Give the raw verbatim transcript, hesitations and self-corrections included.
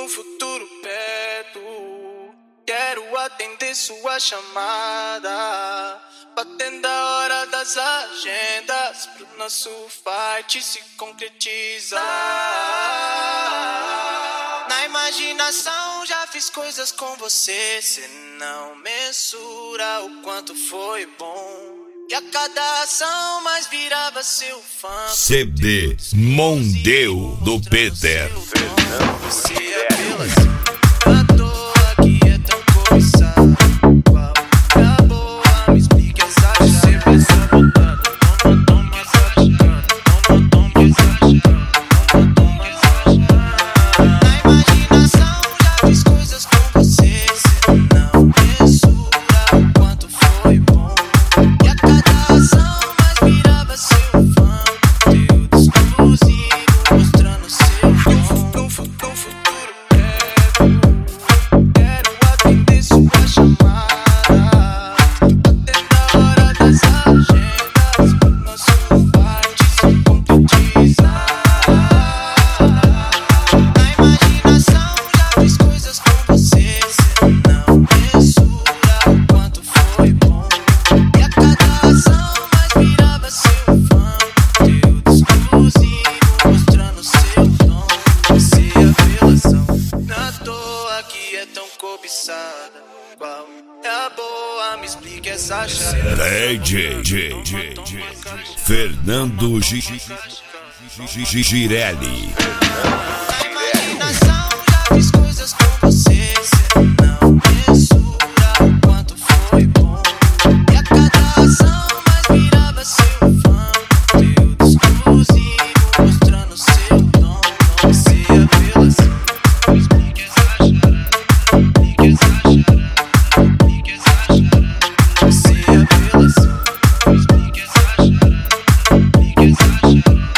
no futuro perto, quero atender sua chamada, batendo a hora das agendas pro nosso fight se concretizar. Na imaginação já fiz coisas com você, cê não mensura o quanto foi bom. E a cada ação mais virava seu fã. C D Mondeu do Peter. Você é pelas à toa que é tão cobiçado. Qual é a boa? Me explique essa chave. Você vai sabotando, toma, toma, exagerando. Toma, toma, exagerando. Toma, toma, exagerando. Na imaginação já fiz coisas com você, cê não mensura o quanto foi bom. E a cada ação mais virava seu fã. Conteúdo exclusivo mostrando seu dom. No futuro perto, quero atender sua chamada, batendo a hora das agendas pro nosso fight se concretizar. Na imaginação já fiz coisas com você, cê não mensura o quanto foi bom. E a cada ação mais virava seu fã. Conteúdo exclusivo mostrando seu dom. Você é a apelação, na toa que é tão cobiçada. Qual é a boa? Me explique essa chave. D J Fernando Gi- Gi- Girelli. Na imaginação já fiz coisas com você, cê não mensura o quanto foi bom. E a cada ação mais virava seu fã. Conteúdo exclusivo mostrando seu dom. Você é apelação, me explique essa charada. Explique essa charada, explique essa charada. Você é apelação, me explique essa charada. Explique essa charada.